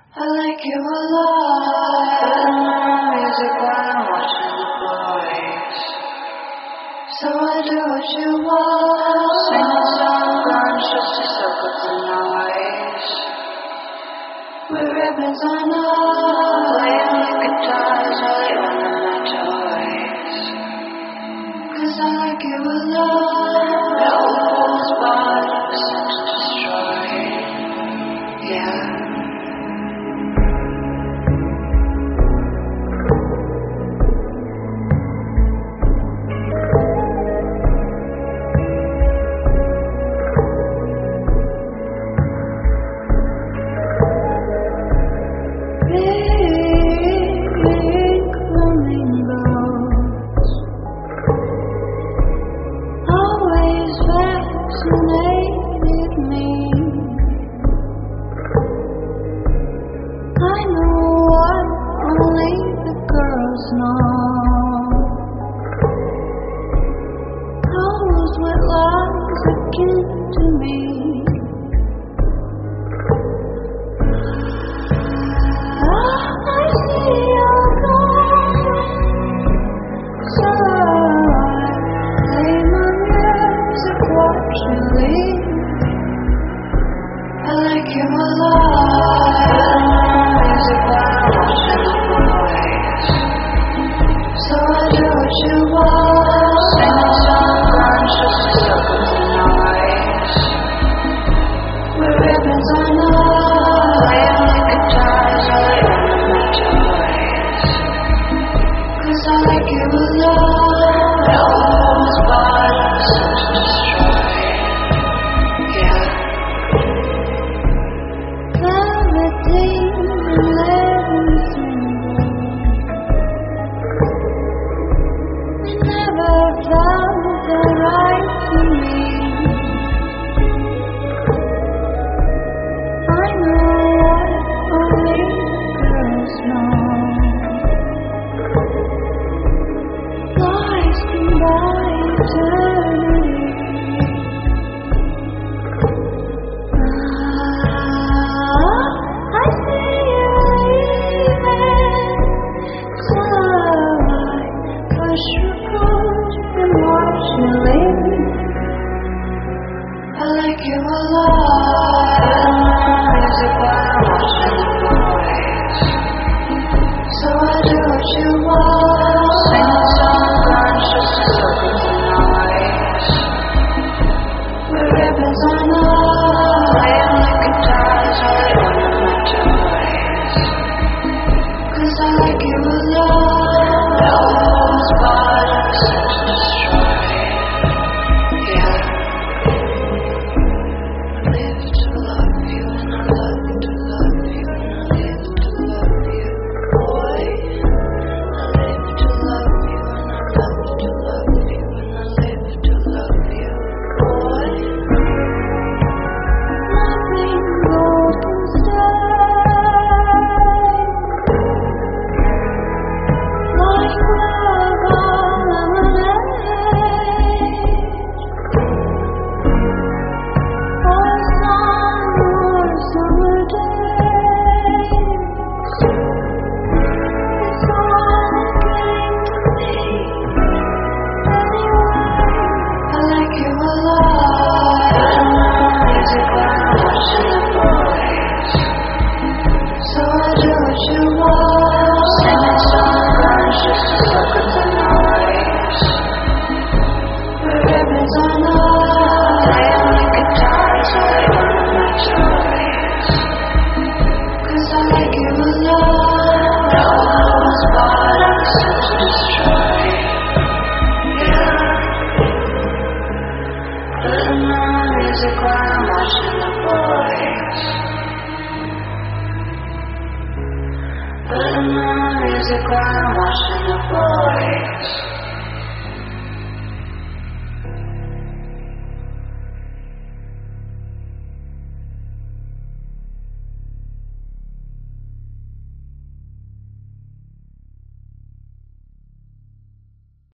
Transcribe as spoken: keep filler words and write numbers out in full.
I like you a lot. Putting on music while I'm watching the boys. So I do what you want. Sing a song, grind, just to soak up the noise. With ribbons on us, playing with guitars, only one of my toys. Cause I like you a lot. The old was bought, sent to destroy. Yeah. Putting on music while I'm watching the boys.